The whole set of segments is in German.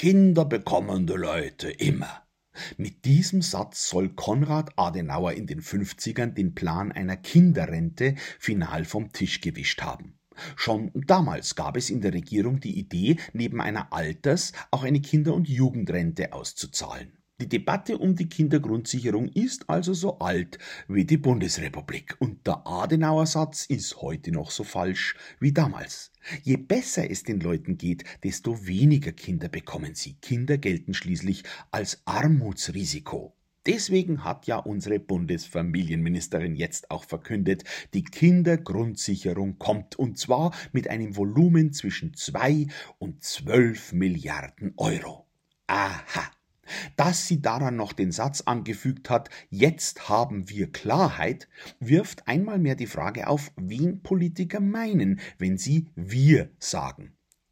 Kinder bekommen die Leute immer. Mit diesem Satz soll Konrad Adenauer in den 50ern den Plan einer Kinderrente final vom Tisch gewischt haben. Schon damals gab es in der Regierung die Idee, neben einer Alters- auch eine Kinder- und Jugendrente auszuzahlen. Die Debatte um die Kindergrundsicherung ist also so alt wie die Bundesrepublik und der Adenauer-Satz ist heute noch so falsch wie damals. Je besser es den Leuten geht, desto weniger Kinder bekommen sie. Kinder gelten schließlich als Armutsrisiko. Deswegen hat ja unsere Bundesfamilienministerin jetzt auch verkündet, die Kindergrundsicherung kommt und zwar mit einem Volumen zwischen 2 und 12 Milliarden Euro. Aha! Dass sie daran noch den Satz angefügt hat, jetzt haben wir Klarheit, wirft einmal mehr die Frage auf, wen Politiker meinen, wenn sie wir sagen.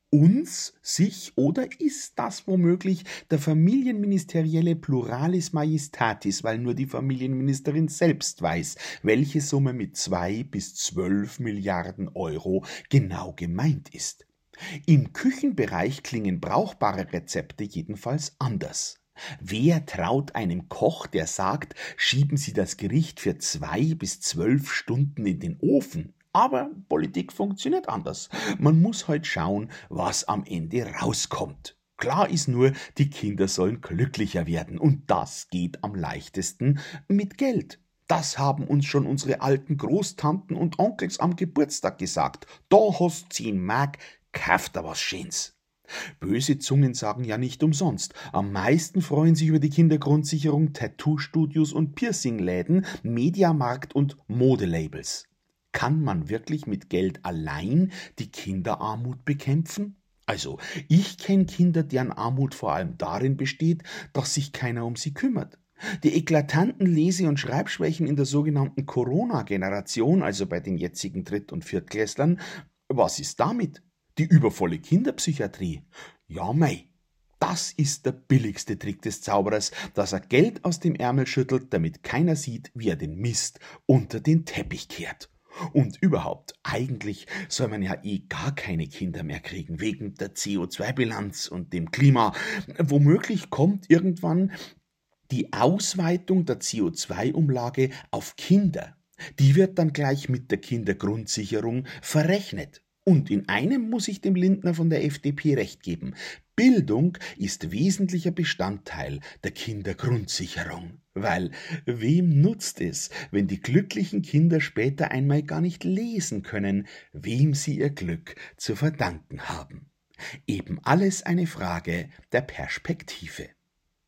Uns, sich oder ist das womöglich der familienministerielle Pluralis Majestatis, weil nur die Familienministerin selbst weiß, welche Summe mit 2 bis 12 Milliarden Euro genau gemeint ist. Im Küchenbereich klingen brauchbare Rezepte jedenfalls anders. Wer traut einem Koch, der sagt, schieben Sie das Gericht für 2 bis 12 Stunden in den Ofen? Aber Politik funktioniert anders. Man muss halt schauen, was am Ende rauskommt. Klar ist nur, die Kinder sollen glücklicher werden und das geht am leichtesten mit Geld. Das haben uns schon unsere alten Großtanten und Onkels am Geburtstag gesagt. Da hast 10 Mark, kauf da was Schönes. Böse Zungen sagen ja nicht umsonst. Am meisten freuen sich über die Kindergrundsicherung Tattoo-Studios und Piercing-Läden, Mediamarkt und Modelabels. Kann man wirklich mit Geld allein die Kinderarmut bekämpfen? Also, ich kenne Kinder, deren Armut vor allem darin besteht, dass sich keiner um sie kümmert. Die eklatanten Lese- und Schreibschwächen in der sogenannten Corona-Generation, also bei den jetzigen Dritt- und Viertklässlern, was ist damit? Die übervolle Kinderpsychiatrie? Ja, mei. Das ist der billigste Trick des Zauberers, dass er Geld aus dem Ärmel schüttelt, damit keiner sieht, wie er den Mist unter den Teppich kehrt. Und überhaupt, eigentlich soll man ja gar keine Kinder mehr kriegen, wegen der CO2-Bilanz und dem Klima. Womöglich kommt irgendwann die Ausweitung der CO2-Umlage auf Kinder. Die wird dann gleich mit der Kindergrundsicherung verrechnet. Und in einem muss ich dem Lindner von der FDP recht geben. Bildung ist wesentlicher Bestandteil der Kindergrundsicherung. Weil wem nutzt es, wenn die glücklichen Kinder später einmal gar nicht lesen können, wem sie ihr Glück zu verdanken haben? Eben alles eine Frage der Perspektive.